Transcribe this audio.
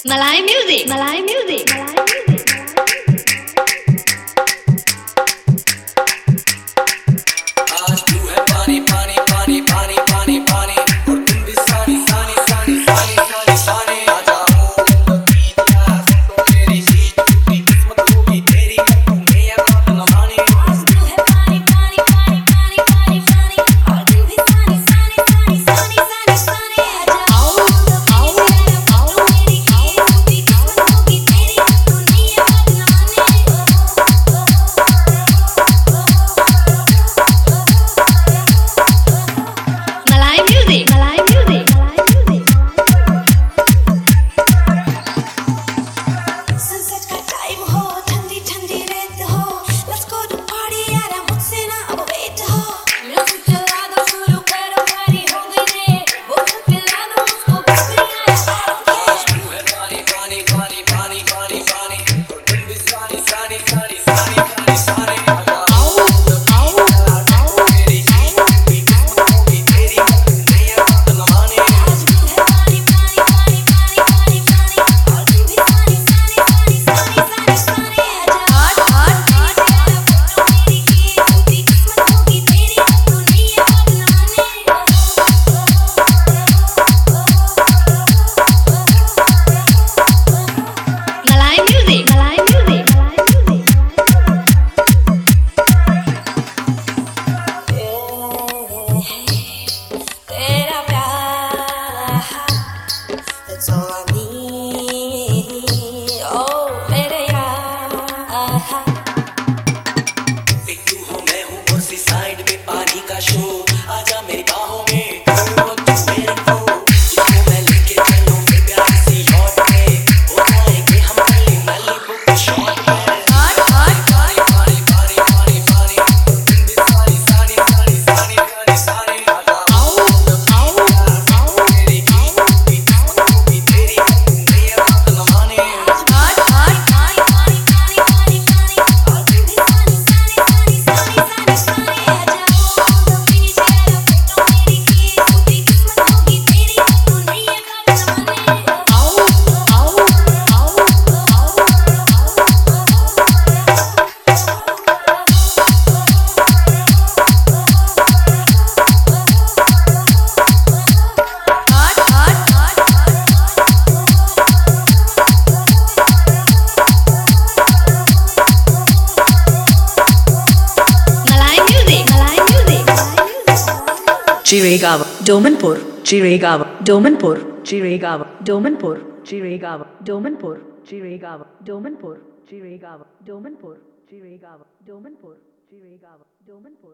Malay music, Malay music, Malay music. आज तू है पानी पानी पानी पानी पानी पानी और तुम भी सानी सानी सानी सानी सानी सानी आ जाओ तेरी सीट की किस्मत होगी तेरी मैं ये बात न मानी आज तू है पानी पानी पानी पानी पानी पानी और तुम भी सानी सानी सानी सानी सानी सानी आ जाओ मेरी की किस्मत होगी तेरी दुनिया Malay music, Malay music, Malay music. Sunset का टाइम हो ठंडी ठंडी रेत हो लेट्स गो टू पार्टी यार मुझसे ना अब वेट हो म्यूजिक चला दो शुरू करो पार्टी हो गई रे वो पिला दो उसको बिस्किट आज तू है पानी पानी पानी पानी पानी पानी और तुम भी सानी सानी सानी सानी सानी सानी आ जाओ तेरी सीट की किस्मत होगी तेरी मैं ये बात न मानी आज तू है पानी पानी पानी पानी पानी पानी और तुम भी सानी सानी सानी सानी सानी सानी आ जाओ मेरी की किस्मत होगी तेरी दुनिया Malay music, Malay music, Malay music. तेरा प्यार that's all I need oh मेरे यार एक तू हो मैं हूँ और सी साइड में पानी का शो आजा मेरी बाहों में तू मेरे को जिसको मैं लेके चलूं फिर प्यार सी हॉट पे हो जाएंगे हम कल मैलिबू के शॉट पे पानी पानी पानी पानी पानी तुम भी सारी सारी सारी सारी सारी सारी आ जाओ तेरी की किस्मत होगी तेरी मैं ये बात न मानी Malay music, Malay music, Malay music. Chiregaon, Domanpur, Chiregaon, Domanpur, Chiregaon, Domanpur, Chiregaon, Domanpur, Chiregaon, Domanpur, Chiregaon, Domanpur, Chiregaon, Domanpur, Chiregaon, Domanpur.